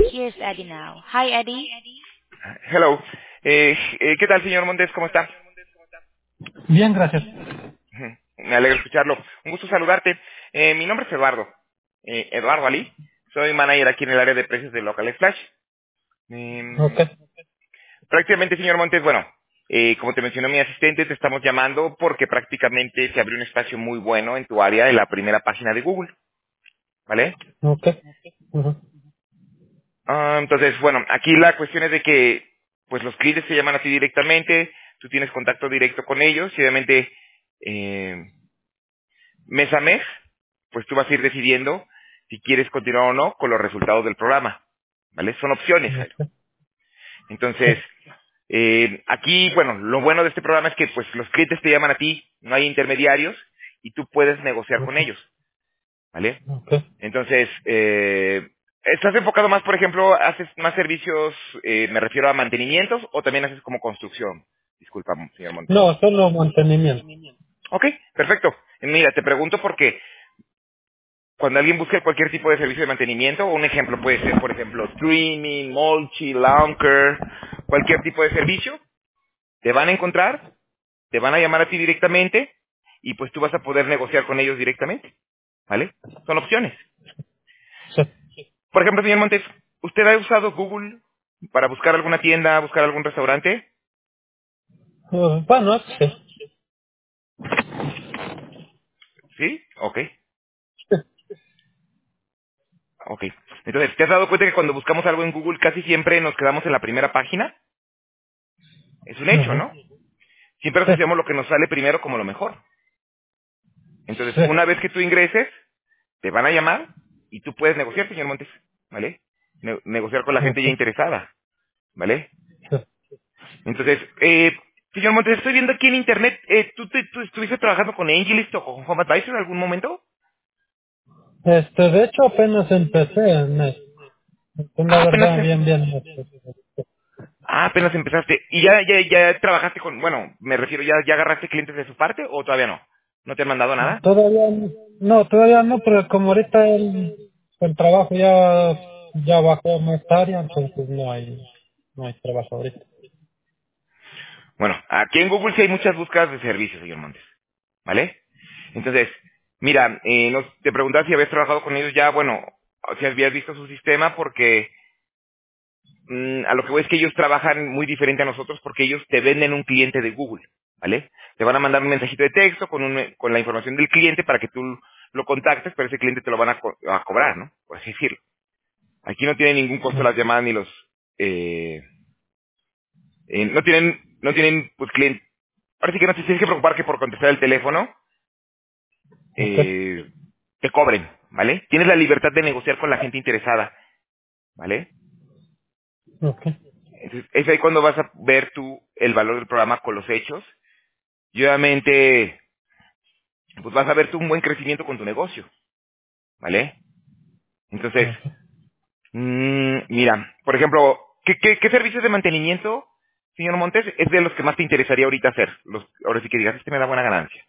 Here's Eddie now. Hi, Eddie. Hello. ¿Qué tal, señor Montes? ¿Cómo está? Bien, gracias. Ujú. Me alegra escucharlo. Un gusto saludarte. Mi nombre es Eduardo. Eduardo Ali. Soy manager aquí en el área de precios de Local Flash. Ok. Prácticamente, señor Montes, bueno, como te mencionó mi asistente, te estamos llamando porque prácticamente se abrió un espacio muy bueno en tu área en la primera página de Google, ¿vale? Ok. Ujú. Entonces, bueno, aquí la cuestión es de que, pues los clientes te llaman a ti directamente, tú tienes contacto directo con ellos y obviamente, eh, mes a mes, pues tú vas a ir decidiendo si quieres continuar o no con los resultados del programa, ¿vale? Son opciones, Jairo. Ok. Sí. Entonces, aquí, bueno, lo bueno de este programa es que pues los clientes te llaman a ti, no hay intermediarios y tú puedes negociar con Ok. ellos, ¿vale? Ok. Entonces, ¿estás enfocado más, por ejemplo, haces más servicios, me refiero a mantenimientos o también haces como construcción? Disculpa, señor Montes. No, solo mantenimiento. Ok, perfecto. Mira, te pregunto porque cuando alguien busca cualquier tipo de servicio de mantenimiento, un ejemplo puede ser, por ejemplo, trimming, mulching, launcher, cualquier tipo de servicio, te van a encontrar, te van a llamar a ti directamente y pues tú vas a poder negociar con ellos directamente, ¿vale? Son opciones. Sí. Por ejemplo, señor Montes, ¿usted ha usado Google para buscar alguna tienda, buscar algún restaurante? Bueno, sí. ¿Sí? Ok, Sí. ok. Entonces, ¿te has dado cuenta que cuando buscamos algo en Google casi siempre nos quedamos en la primera página? Es un hecho, Ujú. ¿no? Siempre Sí. asociamos lo que nos sale primero como lo mejor. Entonces, Sí. una vez que tú ingreses, te van a llamar y tú puedes negociar, señor Montes, ¿vale? Negociar con la gente ya Ok. interesada, ¿vale? Sí. Entonces, señor Montes, estoy viendo aquí en internet, ¿tú estuviste trabajando con Angelist o con Home Advisor en algún momento? De hecho, apenas empecé en esto. La Apenas, verdad, bien, bien. apenas empezaste. ¿Y ya trabajaste con, bueno, me refiero, ya agarraste clientes de su parte o todavía no? ¿No te han mandado nada? Todavía no, todavía no, pero como ahorita el trabajo ya bajó más área, entonces no hay trabajo ahorita. Bueno, aquí en Google sí hay muchas búsquedas de servicios, señor Montes, ¿vale? Entonces, mira, te preguntaba si habías trabajado con ellos ya, bueno, o si habías visto su sistema, porque a lo que voy es que ellos trabajan muy diferente a nosotros porque ellos te venden un cliente de Google, ¿vale? Te van a mandar un mensajito de texto con la información del cliente para que tú lo contactes, pero ese cliente te lo van a cobrar, ¿no? Por así decirlo. Aquí no tiene ningún costo las llamadas ni los... eh, no tienen, pues, cliente. Ahora sí que no te tienes que preocupar que por contestar el teléfono Ok. eh, te cobren, ¿vale? Tienes la libertad de negociar con la gente interesada, ¿vale? Ok. Entonces, es ahí cuando vas a ver tú el valor del programa con los hechos y obviamente pues vas a ver tú un buen crecimiento con tu negocio, ¿vale? Entonces, Ok. mira, por ejemplo, ¿qué servicios de mantenimiento, señor Montes, es de los que más te interesaría ahorita hacer? Ahora sí que digas, este me da buena ganancia.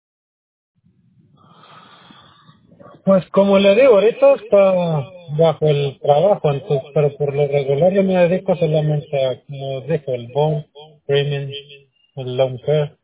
Pues como le digo, ahorita está bajo el trabajo, entonces, pero por lo regular yo me dedico solamente a, como dijo, el bone, framing, el long hair,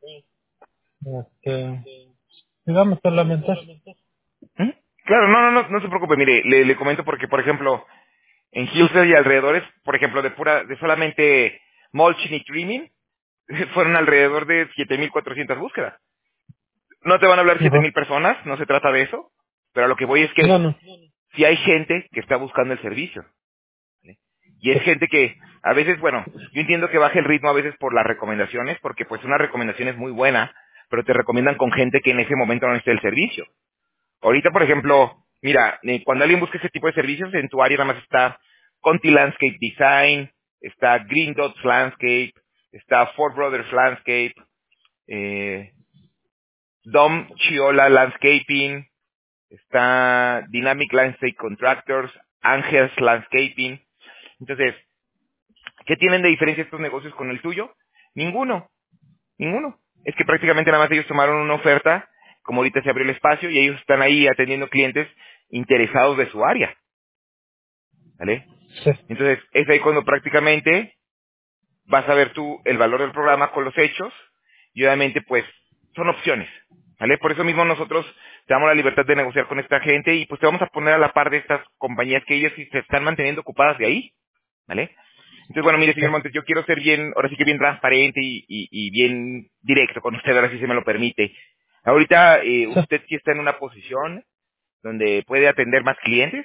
digamos solamente eso. ¿Mm? Claro, no se preocupe, mire, le comento porque, por ejemplo, en Hillsdale y alrededores, por ejemplo, de solamente mulching y trimming, fueron alrededor de 7,400 búsquedas. No te van a hablar siete Ajá. mil personas, no se trata de eso, pero a lo que voy es que No, no. si hay gente que está buscando el servicio, ¿vale? Y Sí. es gente que a veces, bueno, yo entiendo que baje el ritmo a veces por las recomendaciones, porque pues una recomendación es muy buena, pero te recomiendan con gente que en ese momento no necesita el servicio. Ahorita, por ejemplo, mira, cuando alguien busca ese tipo de servicios, en tu área nada más está Conti Landscape Design, está Green Dots Landscape, está Ford Brothers Landscape, eh, Dom Chiola Landscaping, está Dynamic Landscape Contractors, Angels Landscaping. Entonces, ¿qué tienen de diferencia estos negocios con el tuyo? Ninguno, ninguno. Es que prácticamente nada más ellos tomaron una oferta, como ahorita se abrió el espacio, y ellos están ahí atendiendo clientes interesados de su área, ¿vale? Sí, Entonces, es ahí cuando prácticamente vas a ver tú el valor del programa con los hechos y obviamente pues son opciones, ¿vale? Por eso mismo nosotros te damos la libertad de negociar con esta gente y pues te vamos a poner a la par de estas compañías que ellas sí se están manteniendo ocupadas de ahí, ¿vale? Entonces, bueno, mire, sí, señor Montes, yo quiero ser bien, ahora sí que bien transparente y bien directo con usted, ahora sí se me lo permite. Ahorita, sí, usted sí está en una posición donde puede atender más clientes.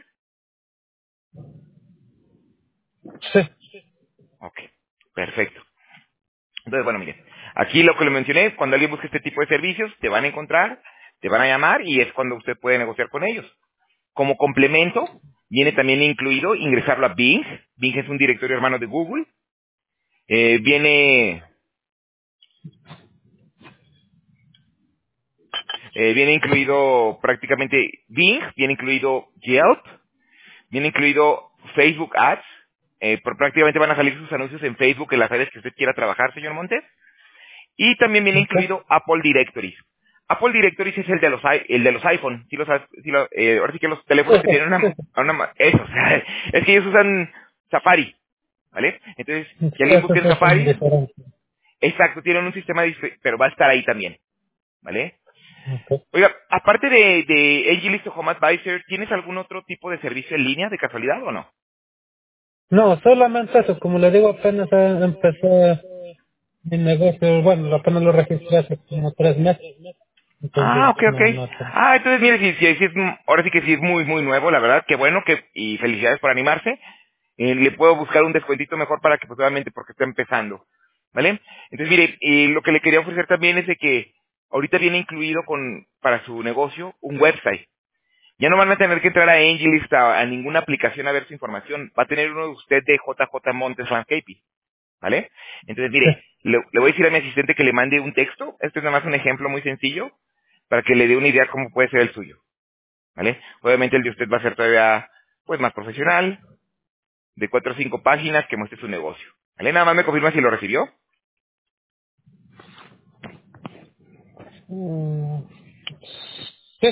sí. Ok, perfecto. Entonces, bueno, mire, aquí lo que le mencioné, cuando alguien busque este tipo de servicios, te van a encontrar, te van a llamar y es cuando usted puede negociar con ellos. Como complemento, viene también incluido ingresarlo a Bing. Bing es un directorio hermano de Google. Eh, viene, viene incluido prácticamente Bing, viene incluido Yelp, viene incluido Facebook Ads. Prácticamente van a salir sus anuncios en Facebook en las áreas que usted quiera trabajar, señor Montes. Y también viene Ok. incluido Apple Directories. Apple Directories es el de los iPhone. Sí ahora sí que los Sí, teléfonos que sí, tienen sí, eso, o sea, es que ellos usan Safari, ¿vale? Entonces, sí. si alguien busca Esos en sí son Safari, diferentes. exacto, tienen un sistema, pero va a estar ahí también, ¿vale? Ok. Oiga, aparte de AngelList o Home Advisor, ¿tienes algún otro tipo de servicio en línea de casualidad o no? No, solamente eso, como le digo, apenas empecé mi negocio, bueno, apenas lo registré hace como 3 meses, Ah, entonces ok, ok. no tengo. Entonces mire, si ahora sí que sí es muy, muy nuevo, la verdad, qué bueno, y felicidades por animarse. Le puedo buscar un descuentito mejor para que, pues obviamente, porque está empezando, ¿vale? Entonces mire, lo que le quería ofrecer también es de que ahorita viene incluido para su negocio un website. Ya no van a tener que entrar a AngelList a ninguna aplicación a ver su información. Va a tener uno de usted de JJ Montes Landscaping, ¿vale? Entonces, Sí, mire, le voy a decir a mi asistente que le mande un texto. Este es nada más un ejemplo muy sencillo para que le dé una idea cómo puede ser el suyo, ¿vale? Obviamente el de usted va a ser todavía, pues, más profesional, de 4 o 5 páginas que muestre su negocio, ¿vale? Nada más me confirma si lo recibió. mm, sí,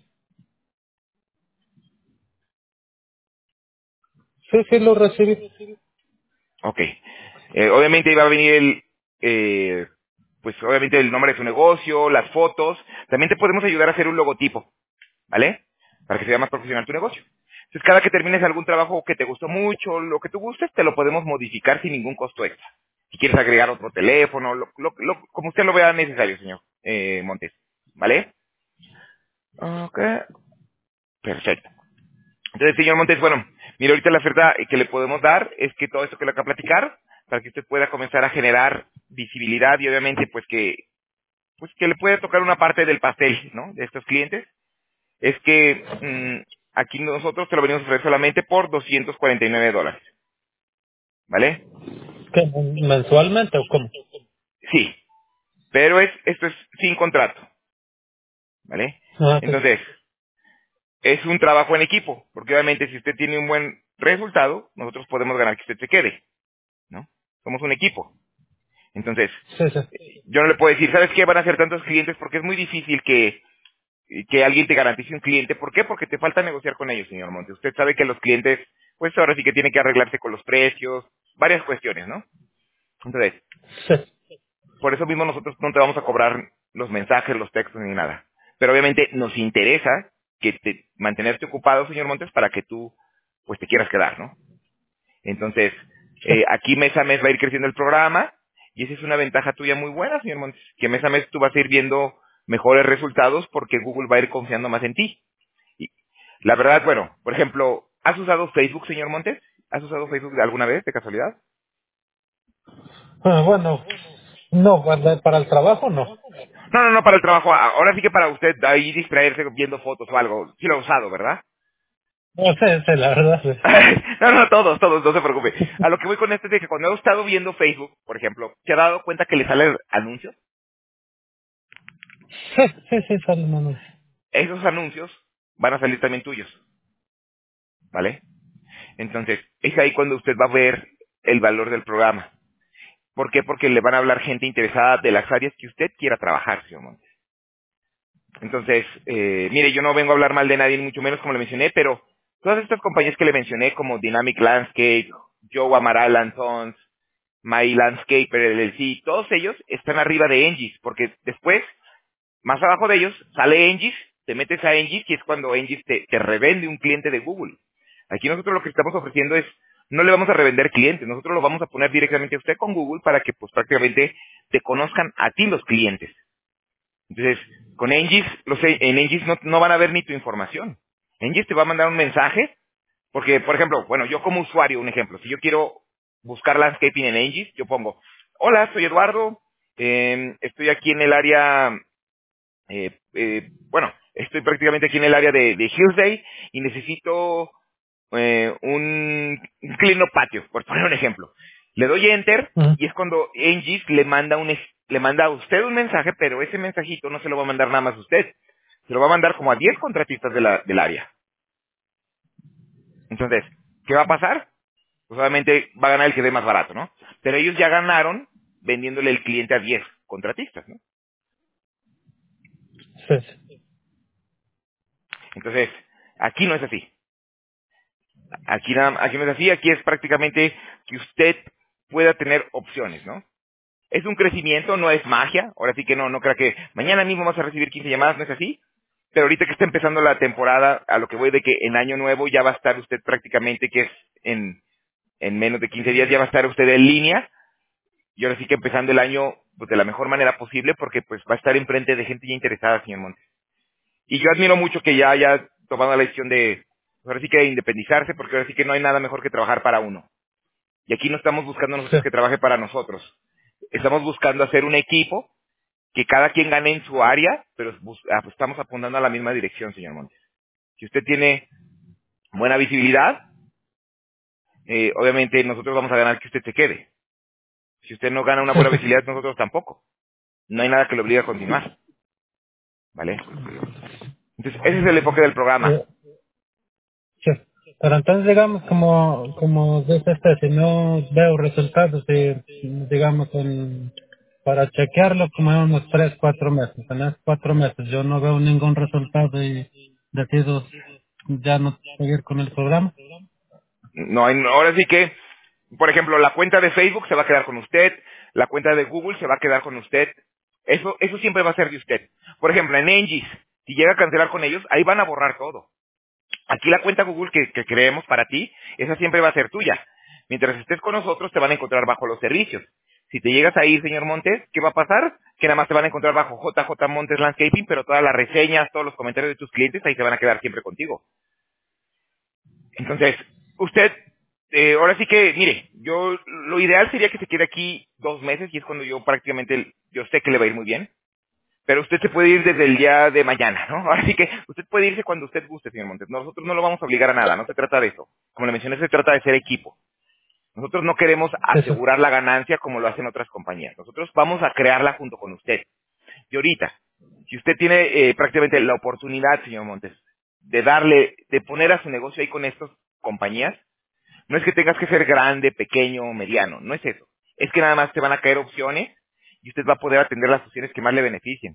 sí lo recibí. Ok. Obviamente iba a venir pues obviamente el nombre de su negocio, las fotos. También te podemos ayudar a hacer un logotipo, ¿vale? Para que sea más profesional tu negocio. Entonces, cada que termines algún trabajo que te gustó mucho, lo que tú gustes, te lo podemos modificar sin ningún costo extra. Si quieres agregar otro teléfono, como usted lo vea necesario, señor Montes. ¿Vale? Ok. Perfecto. Entonces, señor Montes, bueno, mire, ahorita la oferta que le podemos dar es que todo esto que le acabo de platicar, para que usted pueda comenzar a generar visibilidad y obviamente pues que le puede tocar una parte del pastel, ¿no? De estos clientes, es que aquí nosotros te lo venimos a ofrecer solamente por $249, ¿vale? ¿Qué, mensualmente o cómo? Sí, pero esto es sin contrato, ¿vale? Ah, sí, Entonces, es un trabajo en equipo, porque obviamente si usted tiene un buen resultado, nosotros podemos ganar que usted se quede, ¿no? Somos un equipo. Entonces, sí, sí, yo no le puedo decir, ¿sabes qué? Van a ser tantos clientes porque es muy difícil que alguien te garantice un cliente. ¿Por qué? Porque te falta negociar con ellos, señor Monte. Usted sabe que los clientes, pues ahora sí que tienen que arreglarse con los precios, varias cuestiones, ¿no? Entonces, sí, por eso mismo nosotros no te vamos a cobrar los mensajes, los textos ni nada. Pero obviamente nos interesa mantenerte ocupado, señor Montes, para que tú, pues te quieras quedar, ¿no? Entonces, sí. aquí mes a mes va a ir creciendo el programa y esa es una ventaja tuya muy buena, señor Montes, que mes a mes tú vas a ir viendo mejores resultados porque Google va a ir confiando más en ti. Y la verdad, bueno, por ejemplo, ¿has usado Facebook, señor Montes? ¿Has usado Facebook alguna vez, de casualidad? Bueno, no, para el trabajo no. No, no, no, para el trabajo. Ahora sí que para usted ahí distraerse viendo fotos o algo. Sí lo ha usado, ¿verdad? No sé, sí, la verdad, sí. No, no, todos, no se preocupe. A lo que voy con esto es de que cuando he estado viendo Facebook, por ejemplo, ¿se ha dado cuenta que le salen anuncios? Sí, sí, sí, sale, no, no. Esos anuncios van a salir también tuyos, ¿vale? Entonces, es ahí cuando usted va a ver el valor del programa. ¿Por qué? Porque le van a hablar gente interesada de las áreas que usted quiera trabajar, señor Montes. Entonces, mire, yo no vengo a hablar mal de nadie, ni mucho menos como le mencioné, pero Todas estas compañías que le mencioné, como Dynamic Landscape, Joe Amaral and Sons, My Landscaper LLC, todos ellos están arriba de Engis, porque después, más abajo de ellos, sale Engis, te metes a Engis y es cuando Engis te revende un cliente de Google. Aquí nosotros lo que estamos ofreciendo es, no le vamos a revender clientes, nosotros lo vamos a poner directamente a usted con Google para que pues prácticamente te conozcan a ti los clientes. Entonces, con Engis, en Engis no van a ver ni tu información. Engis te va a mandar un mensaje, porque, por ejemplo, bueno, yo como usuario, un ejemplo, si yo quiero buscar landscaping en Engis, yo pongo, hola, soy Eduardo, estoy aquí en el área, bueno, estoy prácticamente aquí en el área de Hillsdale y necesito un clino patio, por poner un ejemplo. Le doy enter Ujú. y es cuando Engis le manda le manda a usted un mensaje, pero ese mensajito no se lo va a mandar nada más a usted. Se lo va a mandar como a 10 contratistas del área. Entonces, ¿qué va a pasar? Pues obviamente va a ganar el que dé más barato, ¿no? Pero ellos ya ganaron vendiéndole el cliente a 10 contratistas, ¿no? Sí, sí. Entonces, aquí no es así. Aquí no es así, aquí es prácticamente que usted pueda tener opciones, ¿no? Es un crecimiento, no es magia. Ahora sí que no crea que mañana mismo vas a recibir 15 llamadas, no es así. Pero ahorita que está empezando la temporada, a lo que voy de que en año nuevo ya va a estar usted prácticamente, que es en menos de 15 días ya va a estar usted en línea. Y ahora sí que empezando el año pues, de la mejor manera posible porque pues va a estar enfrente de gente ya interesada, señor Montes. Y yo admiro mucho que ya haya tomado la decisión de, ahora sí que de independizarse, porque ahora sí que no hay nada mejor que trabajar para uno. Y aquí no estamos buscando Sí. nosotros que trabaje para nosotros. Estamos buscando hacer un equipo que cada quien gane en su área, pero pues, estamos apuntando a la misma dirección, señor Montes. Si usted tiene buena visibilidad, obviamente nosotros vamos a ganar que usted se quede. Si usted no gana una Sí, buena sí. visibilidad, nosotros tampoco. No hay nada que le obligue a continuar, ¿vale? Entonces, ese es el enfoque del programa. Eh, sí. Pero entonces, digamos, como dice usted, si no veo resultados, digamos, para chequearlo, como en unos 3, 4 meses. En esos 4 meses yo no veo ningún resultado y decido ya no seguir con el programa. Ahora sí que, por ejemplo, la cuenta de Facebook se va a quedar con usted, la cuenta de Google se va a quedar con usted. Eso siempre va a ser de usted. Por ejemplo, en Engis, si llega a cancelar con ellos, ahí van a borrar todo. Aquí la cuenta Google que creemos para ti, esa siempre va a ser tuya. Mientras estés con nosotros, te van a encontrar bajo los servicios. Si te llegas a ir, señor Montes, ¿qué va a pasar? Que nada más te van a encontrar bajo JJ Montes Landscaping, pero todas las reseñas, todos los comentarios de tus clientes, ahí se van a quedar siempre contigo. Entonces, usted, ahora sí que, mire, lo ideal sería que se quede aquí 2 meses y es cuando yo prácticamente, yo sé que le va a ir muy bien. Pero usted se puede ir desde el día de mañana, ¿no? Ahora sí que usted puede irse cuando usted guste, señor Montes. Nosotros no lo vamos a obligar a nada, no se trata de eso. Como le mencioné, se trata de ser equipo. Nosotros no queremos Sí, sí. asegurar la ganancia como lo hacen otras compañías. Nosotros vamos a crearla junto con usted. Y ahorita, si usted tiene prácticamente la oportunidad, señor Montes, de poner a su negocio ahí con estas compañías, no es que tengas que ser grande, pequeño o mediano, no es eso. Es que nada más te van a caer opciones y usted va a poder atender las opciones que más le beneficien,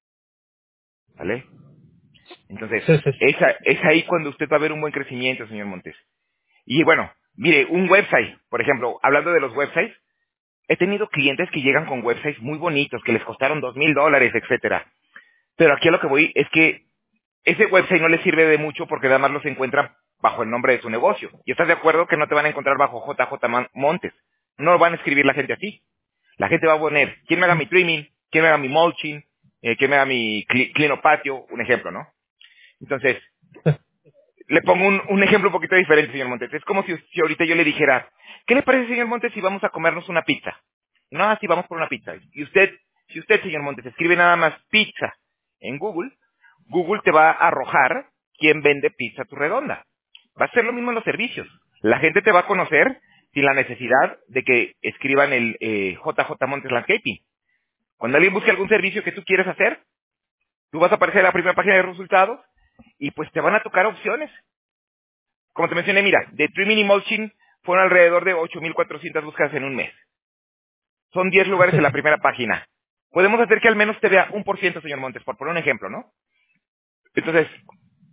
¿vale? Entonces, Sí, sí. es ahí cuando usted va a ver un buen crecimiento, señor Montes. Y bueno, mire, un website, por ejemplo, hablando de los websites, he tenido clientes que llegan con websites muy bonitos, que les costaron $2,000, etcétera. Pero aquí a lo que voy es que ese website no les sirve de mucho porque nada más los encuentran bajo el nombre de su negocio. Y estás de acuerdo que no te van a encontrar bajo JJ Montes. No van a escribir la gente así. La gente va a poner, ¿quién me haga mi trimming? ¿Quién me haga mi mulching? ¿Quién me haga mi clino patio? Un ejemplo, ¿no? Entonces, le pongo un ejemplo un poquito diferente, señor Montes. Es como si ahorita yo le dijera, ¿qué le parece, señor Montes, si vamos a comernos una pizza? No, así vamos por una pizza. Y si usted, señor Montes, escribe nada más pizza en Google, Google te va a arrojar quién vende pizza tu redonda. Va a ser lo mismo en los servicios. La gente te va a conocer sin la necesidad de que escriban el JJ Montes Landscaping. Cuando alguien busque algún servicio que tú quieres hacer, tú vas a aparecer en la primera página de resultados y pues te van a tocar opciones. Como te mencioné, mira, de trimming y mulching fueron alrededor de 8,400 búsquedas en un mes. Son 10 lugares Sí, en la sí. primera página. Podemos hacer que al menos te vea 1%, señor Montes, por poner un ejemplo, ¿no? Entonces,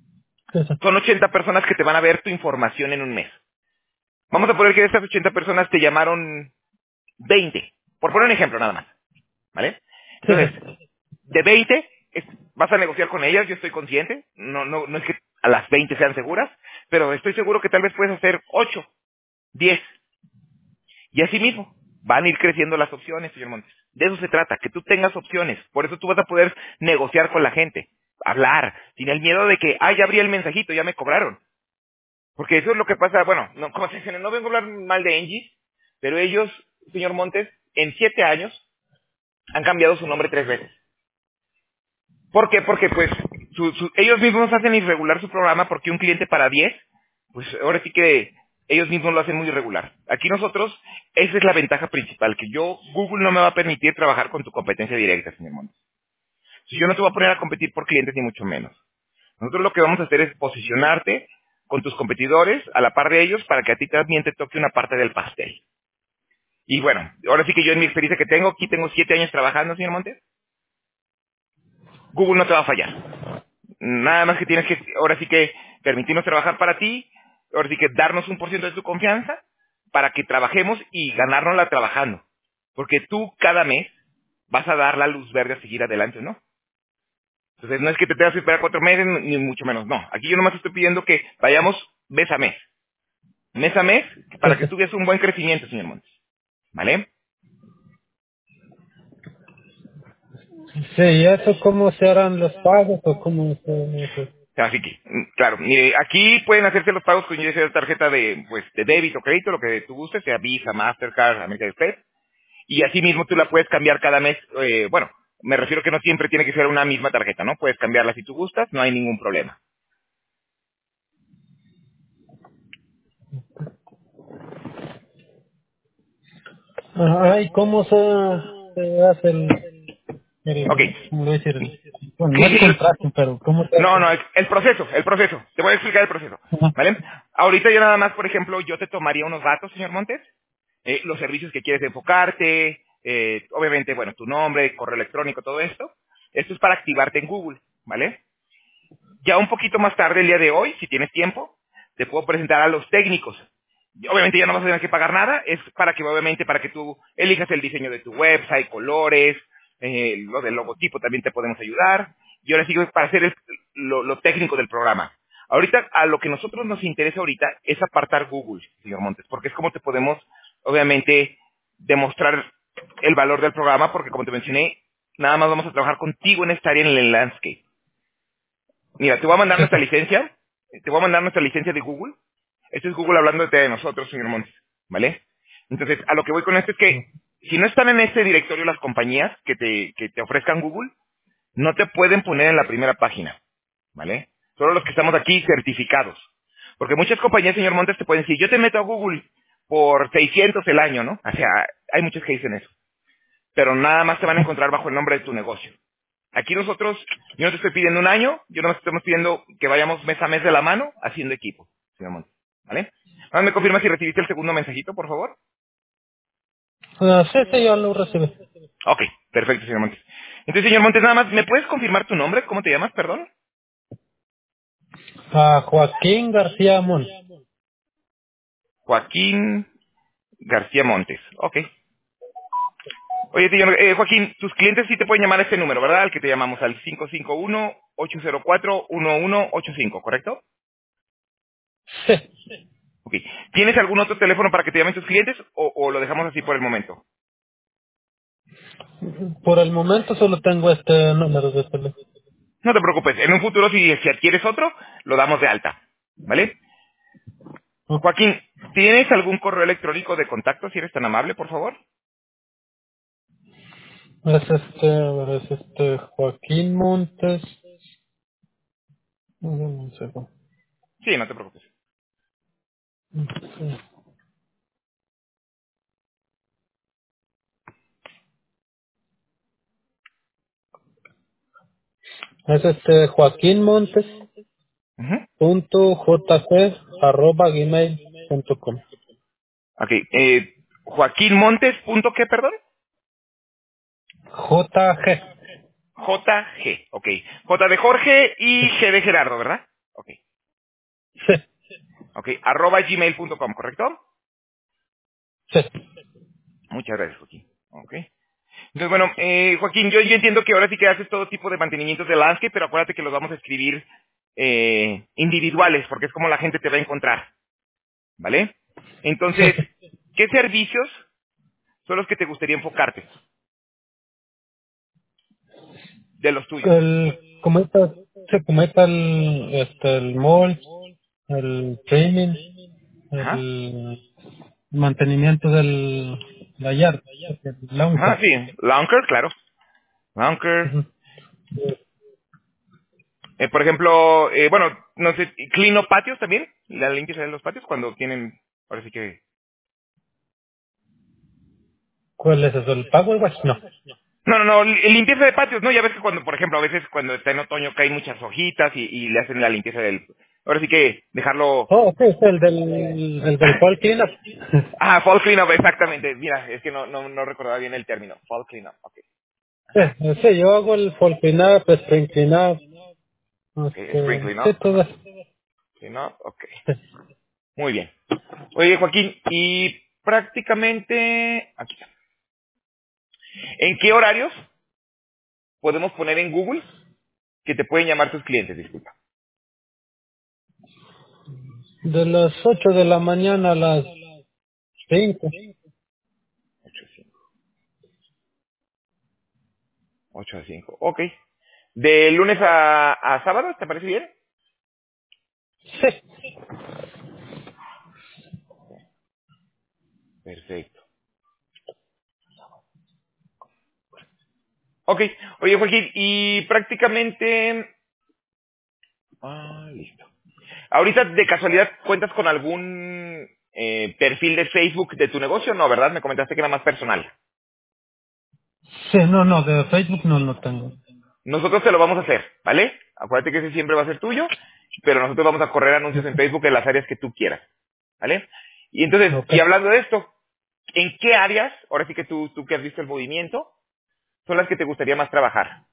Sí, sí. Son 80 personas que te van a ver tu información en un mes. Vamos a poner que de estas 80 personas te llamaron 20, por poner un ejemplo nada más, ¿vale? Sí, Entonces, sí. de 20, vas a negociar con ellas, yo estoy consciente, no es que a las 20 sean seguras, pero estoy seguro que tal vez puedes hacer 8, 10, y así mismo, van a ir creciendo las opciones, señor Montes. De eso se trata, que tú tengas opciones, por eso tú vas a poder negociar con la gente, hablar, sin el miedo de que, ya abrí el mensajito, ya me cobraron. Porque eso es lo que pasa, bueno, no, como se dice, no vengo a hablar mal de Engie, pero ellos, señor Montes, en 7 años han cambiado su nombre 3 veces. ¿Por qué? Porque pues ellos mismos hacen irregular su programa porque un cliente para 10, pues ahora sí que ellos mismos lo hacen muy irregular. Aquí nosotros, esa es la ventaja principal, que Google no me va a permitir trabajar con tu competencia directa, señor Montes. Si yo no te voy a poner a competir por clientes ni mucho menos. Nosotros lo que vamos a hacer es posicionarte con tus competidores a la par de ellos para que a ti también te toque una parte del pastel. Y bueno, ahora sí que yo en mi experiencia que tengo, aquí tengo 7 años trabajando, señor Montes, Google no te va a fallar. Nada más que tienes que, ahora sí que permitirnos trabajar para ti, ahora sí que darnos 1% de tu confianza para que trabajemos y ganárnosla trabajando. Porque tú cada mes vas a dar la luz verde a seguir adelante, ¿no? Entonces no es que te tengas que esperar 4 meses, ni mucho menos, no. Aquí yo nomás estoy pidiendo que vayamos mes a mes, Sí, para que sí. tú veas un buen crecimiento, señor Montes. ¿Vale? Sí, ¿y eso cómo se harán los pagos o cómo se... Así que, claro, mire, aquí pueden hacerse los pagos con ya sea tarjeta de débito o crédito, lo que tú gustes, sea Visa, Mastercard, American Express, y así mismo tú la puedes cambiar cada mes, bueno, me refiero que no siempre tiene que ser una misma tarjeta, ¿no? Puedes cambiarla si tú gustas, no hay ningún problema. Ajá, ¿y cómo se hace Ok, ¿cómo voy a decir? Bueno, no sí, es sí, contrato, pero ¿cómo se no, hace? no, el proceso, te voy a explicar el proceso, Ajá. ¿vale? Ahorita yo nada más, por ejemplo, yo te tomaría unos datos, señor Montes, los servicios que quieres enfocarte, obviamente, bueno, tu nombre, correo electrónico, todo esto. Esto es para activarte en Google, ¿vale? Ya un poquito más tarde, el día de hoy, si tienes tiempo, te puedo presentar a los técnicos. Y obviamente ya no vas a tener que pagar nada, es para que obviamente para que tú elijas el diseño de tu website, colores, lo del logotipo también te podemos ayudar. Y ahora sí que para hacer lo técnico del programa. Ahorita, a lo que nosotros nos interesa ahorita es apartar Google, señor Montes, porque es como te podemos, obviamente, demostrar el valor del programa, porque como te mencioné, nada más vamos a trabajar contigo en esta área en el landscape. Mira, te voy a mandar Sí, nuestra licencia. Te voy a mandar nuestra licencia de Google. Esto es Google hablando de nosotros, señor Montes. ¿Vale? Entonces, a lo que voy con esto es que si no están en este directorio las compañías que te ofrezcan Google, no te pueden poner en la primera página. ¿Vale? Solo los que estamos aquí certificados. Porque muchas compañías, señor Montes, te pueden decir, yo te meto a Google por 600 el año, ¿no? O sea, hay muchos que dicen eso. Pero nada más te van a encontrar bajo el nombre de tu negocio. Aquí nosotros, yo no te estoy pidiendo un año, yo no te estamos pidiendo que vayamos mes a mes de la mano haciendo equipo, señor Montes. ¿Vale? Ahora me confirma si recibiste el segundo mensajito, por favor. sí, sí, yo lo recibí. Ok, perfecto, señor Montes. Entonces, señor Montes, nada más, ¿me puedes confirmar tu nombre? ¿Cómo te llamas, perdón? A Joaquín García Mon. Joaquín García Montes. Ok. Oye, señor Joaquín, tus clientes sí te pueden llamar a este número, ¿verdad? Al que te llamamos al 551-804-1185, ¿correcto? Sí. Ok. ¿Tienes algún otro teléfono para que te llamen tus clientes o lo dejamos así por el momento? Por el momento solo tengo este número de teléfono. No te preocupes, en un futuro si adquieres otro, lo damos de alta. ¿Vale? Joaquín, ¿tienes algún correo electrónico de contacto, si eres tan amable, por favor? A ver, es Joaquín Montes. Un segundo. Sí, no te preocupes. Sí. Es Joaquín Montes Ujú. punto jc arroba gmail punto com. Ok, Joaquín Montes, punto qué, perdón? JG. JG, ok. J de Jorge y G de Gerardo, ¿verdad? Ok. Sí, Ok, @gmail.com, ¿correcto? sí. Muchas gracias, Joaquín. Ok. Entonces, bueno, Joaquín, yo entiendo que ahora sí que haces todo tipo de mantenimientos de landscape, pero acuérdate que los vamos a escribir individuales, porque es como la gente te va a encontrar, ¿vale? Entonces, ¿qué servicios son los que te gustaría enfocarte de los tuyos? Cometa, se cometa el mall, el training, Ajá. el mantenimiento la yard, el Ajá, launcher. sí. Launcher, claro. Launcher. Ujú. Por ejemplo, bueno, no sé, clean up patios también. La limpieza de los patios cuando tienen, ahora sí que... ¿Cuál es eso? ¿El Power Wash? No. No, limpieza de patios, ¿no? Ya ves que cuando, por ejemplo, a veces cuando está en otoño caen muchas hojitas y le hacen la limpieza del... Ahora sí que dejarlo... Oh, ok, es el del fall cleanup. Ah, fall cleanup, exactamente. Mira, es que no recordaba bien el término. Fall cleanup, ok. Sí, Ajá. sí, yo hago el fall cleanup, spring cleanup, Ok, spring sí, cleanup, todo ajá. eso. Cleanup, ok. Sí. Muy bien. Oye, Joaquín, y prácticamente... Aquí está. ¿En qué horarios podemos poner en Google que te pueden llamar tus clientes? Disculpa. De las 8 de la mañana a las 5. 8 a 5. 8 a 5. Ok. ¿De lunes a sábado? ¿Te parece bien? Sí. Perfecto. Ok. Oye, Joaquín, y prácticamente... Ah, listo. Ahorita, de casualidad, ¿cuentas con algún perfil de Facebook de tu negocio? No, ¿verdad? Me comentaste que era más personal. Sí, no, de Facebook no tengo. Nosotros te lo vamos a hacer, ¿vale? Acuérdate que ese siempre va a ser tuyo, pero nosotros vamos a correr anuncios en Facebook en las áreas que tú quieras, ¿vale? Y entonces, Ok. y hablando de esto, ¿en qué áreas, ahora sí que tú que has visto el movimiento, son las que te gustaría más trabajar?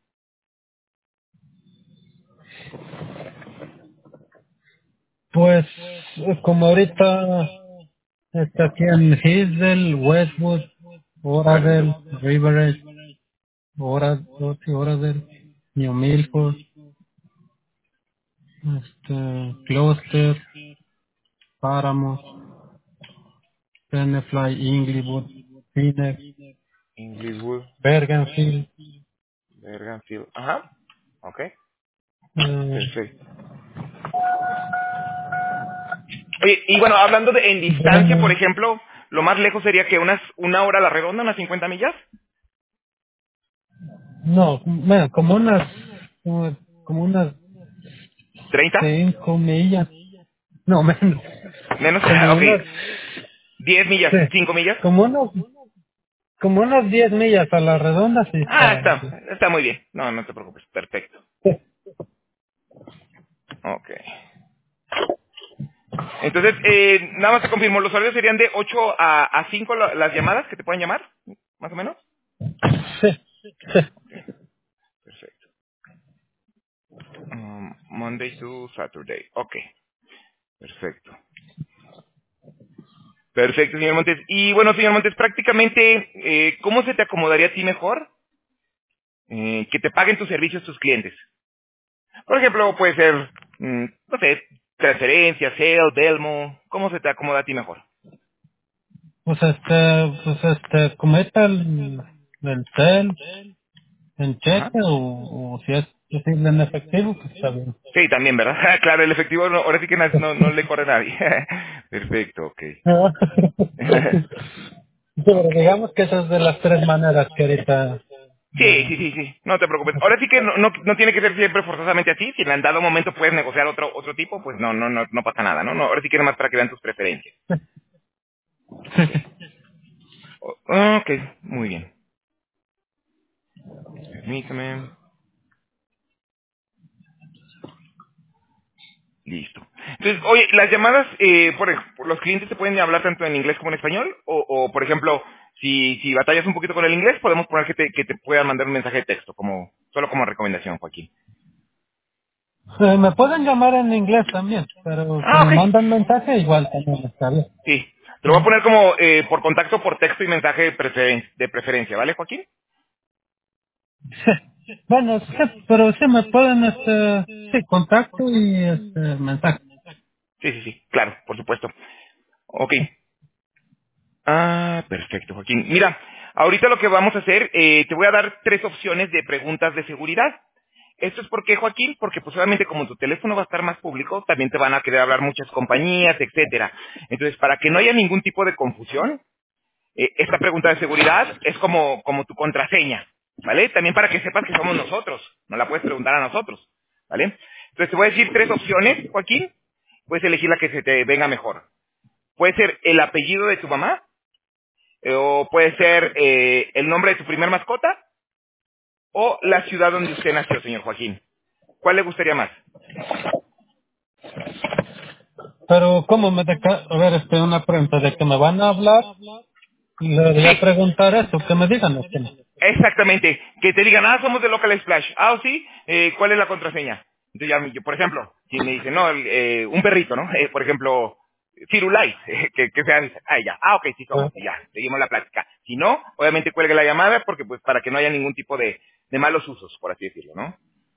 Pues, como ahorita está aquí en Hazel, Westwood, Westwood, Oradell, River Edge, Oradell, New Milford, Gloucester, Paramount, Tenafly, Inglewood, Phoenix, Inglewood, Bergenfield, Bergenfield, ajá, ok, eh, perfecto. Oye, y bueno, hablando de en distancia, por Bremen. ejemplo, lo más lejos sería que una hora a la redonda, unas 50 millas, No, bueno, como unas 30, 5 millas, no menos, menos, como ok, unas, 10 millas, sí, 5 millas. como unos, como unas 10 millas a la redonda, sí Ah, está bien. está muy bien. No te preocupes, perfecto. Sí, Ok. Entonces, nada más te confirmo, los horarios serían de 8 a 5 las llamadas que te pueden llamar, más o menos. sí, sí. Perfecto. Monday to Saturday. Ok, perfecto. Perfecto, señor Montes. Y bueno, señor Montes, prácticamente, ¿cómo se te acomodaría a ti mejor que te paguen tus servicios tus clientes? Por ejemplo, puede ser, no sé, transferencia, sale, Delmo. ¿Cómo se te acomoda a ti mejor? Cometa el cel en Ajá. cheque o si es posible en efectivo, pues está bien. Sí, también, ¿verdad? Claro, el efectivo ahora sí que no le corre a nadie. Perfecto, ok. Sí, pero Ok. digamos que esas de las tres maneras que ahorita... Sí, no te preocupes. Ahora sí que no tiene que ser siempre forzosamente así. Si en dado momento puedes negociar otro tipo, pues no pasa nada, ¿no? Ahora sí que nada más para que vean tus preferencias. Ok. Ok, muy bien. Permítame. Listo. Entonces, oye, las llamadas, los clientes te pueden hablar tanto en inglés como en español, o por ejemplo, si batallas un poquito con el inglés, podemos poner que te puedan mandar un mensaje de texto, solo como recomendación, Joaquín. Me pueden llamar en inglés también, pero si Ah, me ok. mandan mensaje igual también está bien. Sí. Te lo voy a poner como por contacto, por texto y mensaje de preferencia, ¿vale, Joaquín? Sí. Bueno, sí, pero sí me pueden, sí, contacto y mensaje. Sí, sí, sí, claro, por supuesto. Ok. Ah, perfecto, Joaquín. Mira, ahorita lo que vamos a hacer, te voy a dar 3 opciones de preguntas de seguridad. ¿Esto es por qué, Joaquín? Porque pues obviamente como tu teléfono va a estar más público, también te van a querer hablar muchas compañías, etcétera. Entonces, para que no haya ningún tipo de confusión, esta pregunta de seguridad es como tu contraseña, ¿vale? También para que sepas que somos nosotros, no la puedes preguntar a nosotros, ¿vale? Entonces te voy a decir 3 opciones, Joaquín, puedes elegir la que se te venga mejor. Puede ser el apellido de tu mamá, o puede ser el nombre de tu primer mascota, o la ciudad donde usted nació, señor Joaquín. ¿Cuál le gustaría más? Pero, ¿cómo a ver, una pregunta de que me van a hablar y le voy a Sí, preguntar eso, que me digan usted. exactamente. Que te digan, ah, somos de Local Splash. Ah, ¿o sí? ¿Cuál es la contraseña? Entonces ya, yo, por ejemplo, si me dicen, no, un perrito, ¿no? Por ejemplo, Firulais, que sea, ah, ya, ah, ok, sí somos, Ah, y ya, seguimos la plática. Si no, obviamente cuelgue la llamada, porque pues para que no haya ningún tipo de malos usos, por así decirlo, ¿no?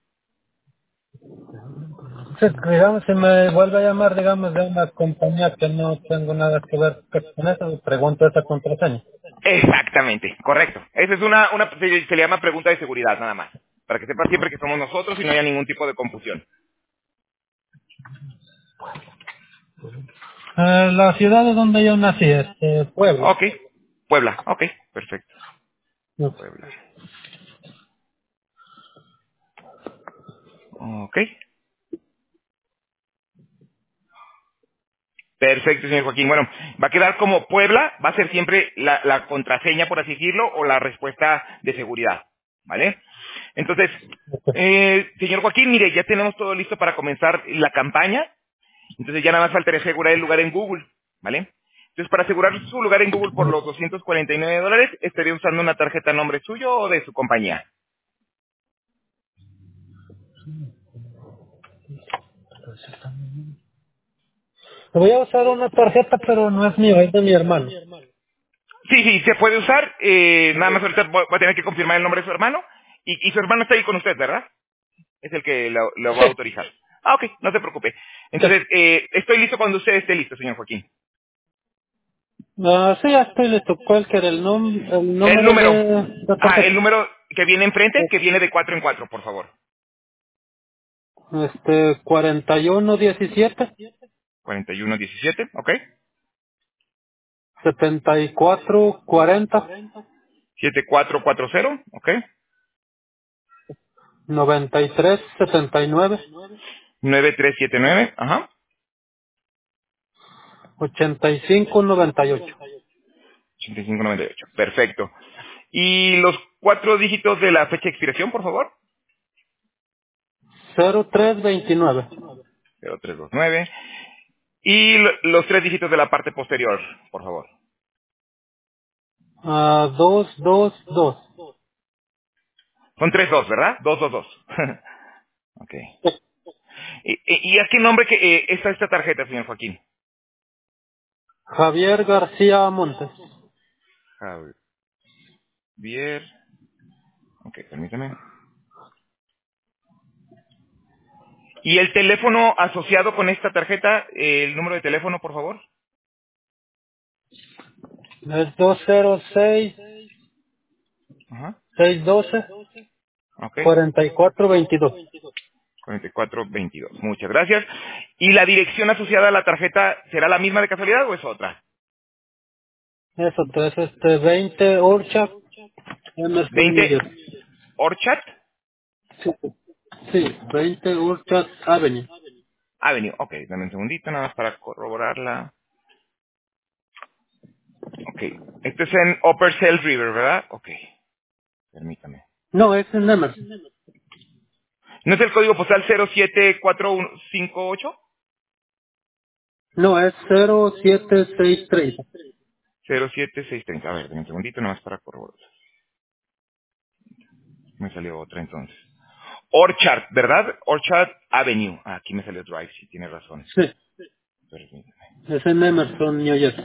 sí, digamos, si me vuelve a llamar, digamos, de una compañía que no tengo nada que ver con eso, le pregunto esa contraseña. Exactamente, correcto. Esa es se le llama pregunta de seguridad, nada más. Para que sepas siempre que somos nosotros y no haya ningún tipo de confusión. La ciudad de donde yo nací es Puebla. Ok, Puebla, ok, perfecto. Puebla. Ok. Perfecto, señor Joaquín. Bueno, va a quedar como Puebla, va a ser siempre la contraseña, por así decirlo, o la respuesta de seguridad. ¿Vale? Entonces, señor Joaquín, mire, ya tenemos todo listo para comenzar la campaña. Entonces ya nada más faltaría asegurar el lugar en Google. ¿Vale? Entonces, para asegurar su lugar en Google por los $249, estaría usando una tarjeta a nombre suyo o de su compañía. Voy a usar una tarjeta, pero no es mía, es de mi hermano. Sí, sí, se puede usar. Nada más ahorita voy a tener que confirmar el nombre de su hermano. Y su hermano está ahí con usted, ¿verdad? Es el que lo va a Sí, autorizar. Ah, ok, no se preocupe. sí. Entonces, estoy listo cuando usted esté listo, señor Joaquín. Sí, ya estoy listo. ¿Cuál que era el El número número. de la Ah, el tarjeta? número que viene enfrente, que viene de 4 en 4, por favor. 4117 4117, ok. 7440 7440, ok. 9379 9379, ajá. 8598 8598, perfecto. Y los 4 dígitos de la fecha de expiración, por favor. 0329 0329. Y los 3 dígitos de la parte posterior, por favor. 222. Son 32, ¿verdad? 222. Ok. ¿Y a qué nombre está esta tarjeta, señor Joaquín? Javier García Montes. Javier. Ok, permítame. ¿Y el teléfono asociado con esta tarjeta, el número de teléfono, por favor? Es 206 Ajá. 612 Ok. 4422. 4422. Muchas gracias. ¿Y la dirección asociada a la tarjeta será la misma de casualidad o es otra? Eso, entonces 20 Orchard, Emerson, New 20 York. Orchard Sí, sí, 20 Orchard Avenue. Avenue. Ok, dame un segundito nada más para corroborarla. Ok. Esto es en Upper Cell River, ¿verdad? Ok, permítame. No, es en Emerson. ¿No es el código postal 07458? No, es 07630. 07630. A ver, dame un segundito nada más para corroborar. Me salió otra entonces. Orchard, ¿verdad? Orchard Avenue. Ah, aquí me salió Drive, sí, tiene razón. Sí, Permítame. es en Emerson, New Jersey.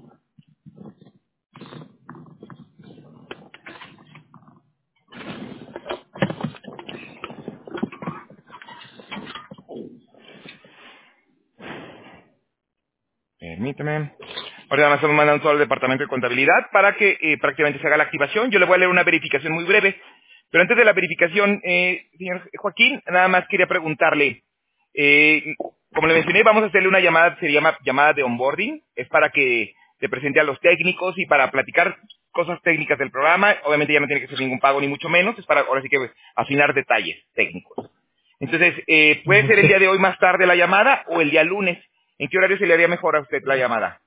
Permítame. Ahora me estamos mandando todo al departamento de contabilidad para que prácticamente se haga la activación. Yo le voy a leer una verificación muy breve. Pero antes de la verificación, señor Joaquín, nada más quería preguntarle. Como le mencioné, vamos a hacerle una llamada, se llama llamada de onboarding. Es para que se presente a los técnicos y para platicar cosas técnicas del programa. Obviamente ya no tiene que ser ningún pago ni mucho menos. Es para ahora sí que pues, afinar detalles técnicos. Entonces, puede ser el día de hoy más tarde la llamada o el día lunes. ¿En qué horario se le haría mejor a usted la llamada?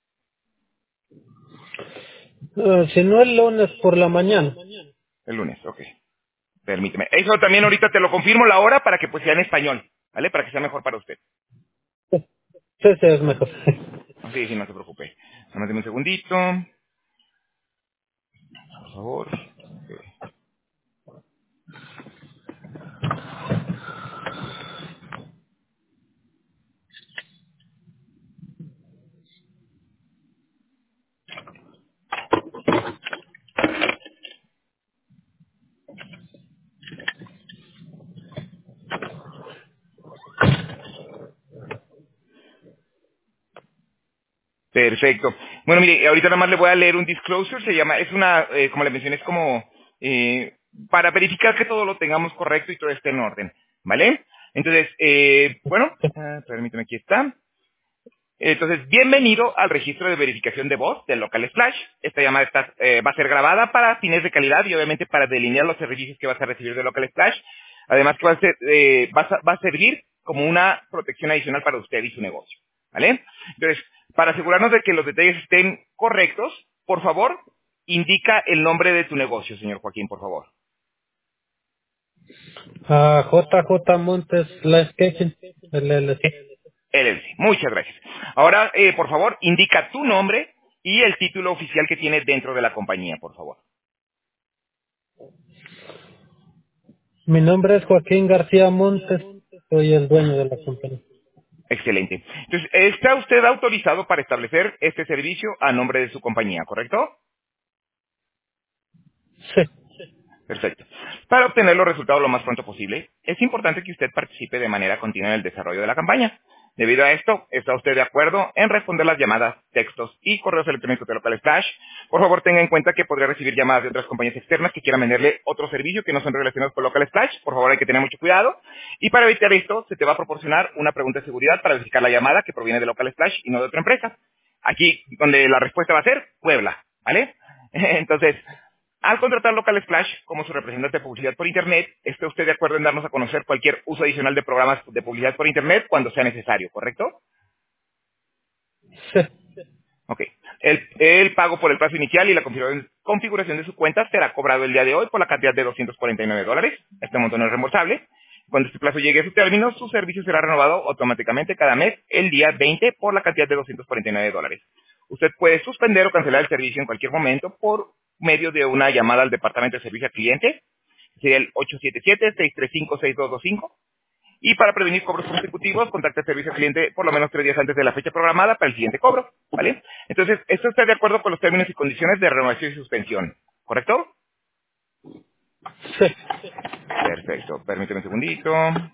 Si no el lunes por la mañana. El lunes, ok. Permíteme. Eso también ahorita te lo confirmo la hora para que pues sea en español, ¿vale? Para que sea mejor para usted. Sí, sí, es mejor. Sí, sí, no se preocupe. Nada más deme un segundito, por favor. Ok. Perfecto. Bueno, mire, ahorita nada más le voy a leer un disclosure, se llama, es una, como le mencioné, es como para verificar que todo lo tengamos correcto y todo esté en orden, ¿vale? Entonces, bueno, permítame, aquí está. Entonces, bienvenido al registro de verificación de voz del Local Splash. Esta llamada va a ser grabada para fines de calidad y obviamente para delinear los servicios que vas a recibir del Local Splash. Además que va a servir como una protección adicional para usted y su negocio. ¿Vale? Entonces, para asegurarnos de que los detalles estén correctos, por favor, indica el nombre de tu negocio, señor Joaquín, por favor. JJ Montes Landscaping, LLC. LLC. Muchas gracias. Ahora, por favor, indica tu nombre y el título oficial que tiene dentro de la compañía, por favor. Mi nombre es Joaquín García Montes, soy el dueño de la compañía. Excelente. Entonces, ¿está usted autorizado para establecer este servicio a nombre de su compañía, correcto? Sí, Perfecto. Para obtener los resultados lo más pronto posible, es importante que usted participe de manera continua en el desarrollo de la campaña. Debido a esto, ¿está usted de acuerdo en responder las llamadas, textos y correos electrónicos de Local Splash? Por favor, tenga en cuenta que podría recibir llamadas de otras compañías externas que quieran venderle otro servicio que no son relacionados con Local Splash. Por favor, hay que tener mucho cuidado. Y para evitar esto, se te va a proporcionar una pregunta de seguridad para verificar la llamada que proviene de Local Splash y no de otra empresa. Aquí, donde la respuesta va a ser Puebla, ¿vale? Entonces, al contratar Local Splash como su representante de publicidad por Internet, ¿está usted de acuerdo en darnos a conocer cualquier uso adicional de programas de publicidad por Internet cuando sea necesario, correcto? sí, Ok. El pago por el plazo inicial y la configuración de su cuenta será cobrado el día de hoy por la cantidad de $249. Este monto no es reembolsable. Cuando este plazo llegue a su término, su servicio será renovado automáticamente cada mes el día 20 por la cantidad de $249. Usted puede suspender o cancelar el servicio en cualquier momento por medio de una llamada al departamento de servicio al cliente. Sería el 877-635-6225. Y para prevenir cobros consecutivos, contacte al servicio al cliente por lo menos 3 días antes de la fecha programada para el siguiente cobro, ¿vale? Entonces, ¿esto está de acuerdo con los términos y condiciones de renovación y suspensión? ¿Correcto? sí. Perfecto. Permíteme un segundito.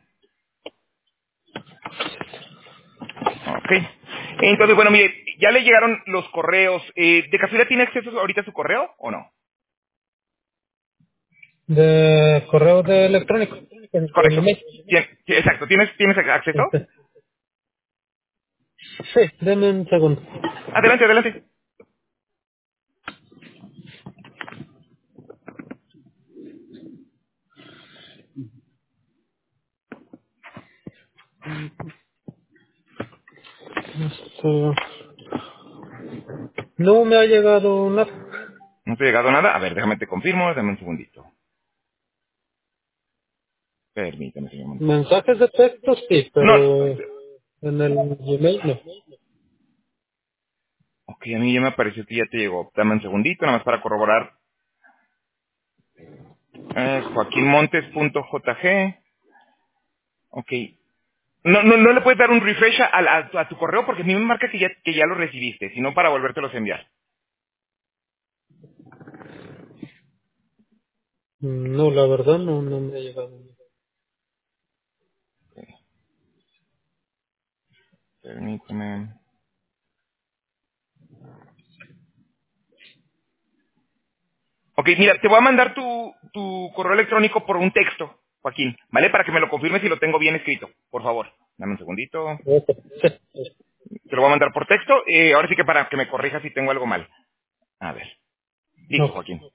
Ok. Entonces, bueno, mire, ya le llegaron los correos. ¿De casualidad tiene acceso ahorita a su correo o no? De correo de electrónico, el Correcto. email. Sí, exacto. ¿Tienes acceso? Sí, denme un segundo. Adelante, adelante. Esto- No me ha llegado nada. ¿No te ha llegado nada? A ver, déjame te confirmo. Dame un segundito. Permítame, señor Montes. Mensajes de texto sí, No. pero en el email no. Ok, a mí ya me pareció que ya te llegó. Dame un segundito, nada más para corroborar. Joaquinmontes.jg. Ok. No le puedes dar un refresh a tu correo porque a mí me marca que ya lo recibiste, sino para volvértelos a enviar. No, la verdad no me ha llegado. Permíteme. Ok, mira, te voy a mandar tu correo electrónico por un texto, Joaquín, ¿vale? Para que me lo confirmes si lo tengo bien escrito, por favor. Dame un segundito. Ok, sí. Te lo voy a mandar por texto. Ahora sí que para que me corrijas si tengo algo mal. A ver. Listo, Ok. Joaquín.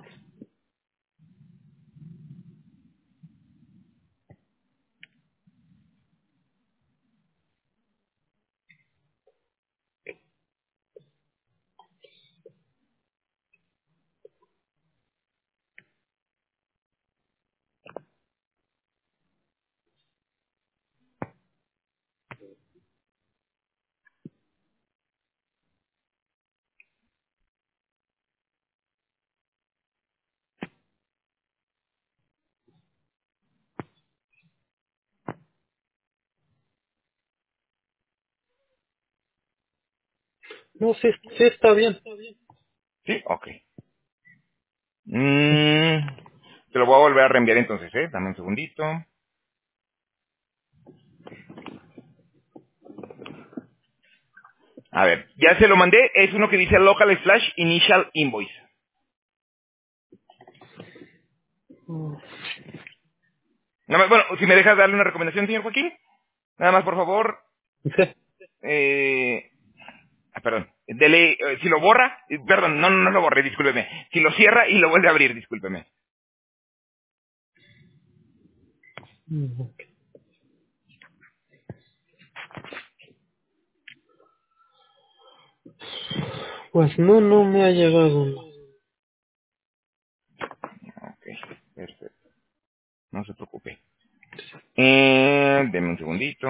No, sí, sí está bien. ¿Sí? Ok. Te lo voy a volver a reenviar entonces, ¿eh? Dame un segundito. A ver, ya se lo mandé. Es uno que dice Local Slash Initial Invoice. Mm, Nada más, bueno, si me dejas darle una recomendación, señor Joaquín. Nada más, por favor. Sí. Eh, perdón. Dele, si lo borra, perdón, no lo borré, discúlpeme. Si lo cierra y lo vuelve a abrir, discúlpeme. Ok. Pues no me ha llegado. Ok, perfecto. No se preocupe. Deme un segundito.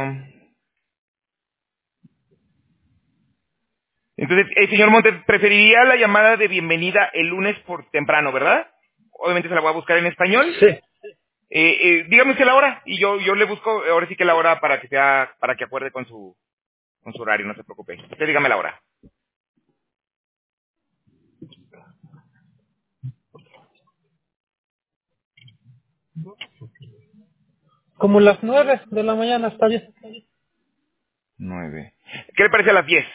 Entonces, señor Montes, preferiría la llamada de bienvenida el lunes por temprano, ¿verdad? Obviamente se la voy a buscar en español. Sí. Dígame usted la hora y yo le busco ahora sí que la hora para que acuerde con su horario, no se preocupe. Usted dígame la hora. Como las 9 de la mañana está bien. 9. ¿Qué le parece a las 10?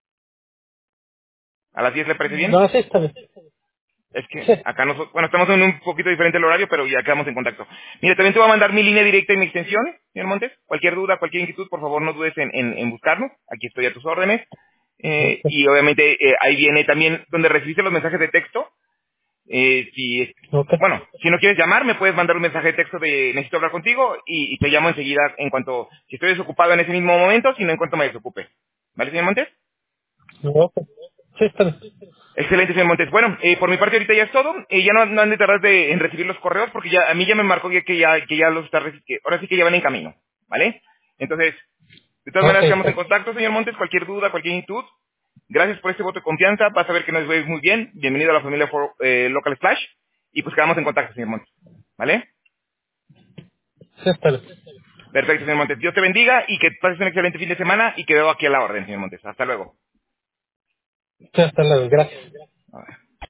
¿A las 10 le parece bien? No, sí está bien. Es que Sí. acá bueno, estamos en un poquito diferente el horario, pero ya quedamos en contacto. Mire, también te voy a mandar mi línea directa y mi extensión, señor Montes. Cualquier duda, cualquier inquietud, por favor no dudes en buscarnos. Aquí estoy a tus órdenes. Ok. Y obviamente ahí viene también donde recibiste los mensajes de texto. Ok. Bueno, si no quieres llamar, me puedes mandar un mensaje de texto de necesito hablar contigo y te llamo enseguida si estoy desocupado en ese mismo momento, si no en cuanto me desocupe. ¿Vale, señor Montes? Ok. Sí está bien. Excelente, señor Montes. Bueno, por mi parte ahorita ya es todo. Ya no han de tardar en recibir los correos porque ya a mí ya me marcó que ya los está que ahora sí que ya van en camino, ¿vale? Entonces, de todas Ok, maneras quedamos está en bien. contacto, señor Montes. Cualquier duda, cualquier inquietud. Gracias por este voto de confianza. Vas a ver que nos veis muy bien. Bienvenido a la familia Local Splash. Y pues quedamos en contacto, señor Montes. ¿Vale? Sí está bien. Perfecto, señor Montes. Dios te bendiga y que pases un excelente fin de semana y quedo aquí a la orden, señor Montes. Hasta luego. Sí, hasta luego. Gracias. A ver.